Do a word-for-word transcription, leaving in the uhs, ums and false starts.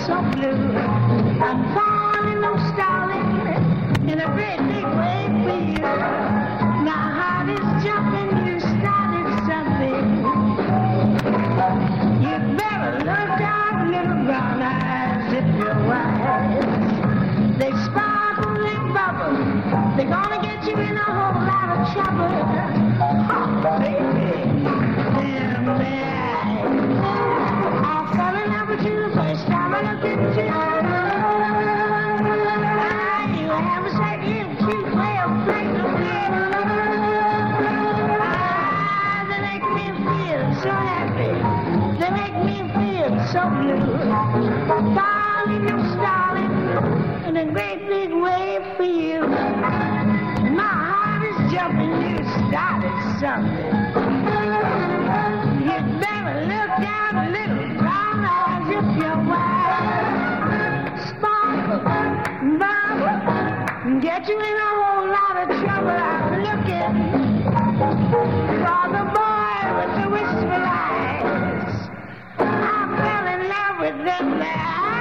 so blue. I'm falling, I'm stalling in a great big way for you. My heart is jumping, you started something. You better look out, little brown eyes, if you're wise. They sparkle, they bubble, they're gonna get you in a whole lot of trouble. Oh, baby, damn bad. I fell in love with you the first time I looked into you. You have a sight little cute way of playing the game. Ah, they make me feel so happy. They make me feel so blue. Darling, I'm starling in a great big way for you. My heart is jumping, you started something. You better look out, little brown eyes, if you're wise. Sparkle, bubble, get you in a whole lot of trouble. I'm looking for the boy with the wistful eyes. I fell in love with them there.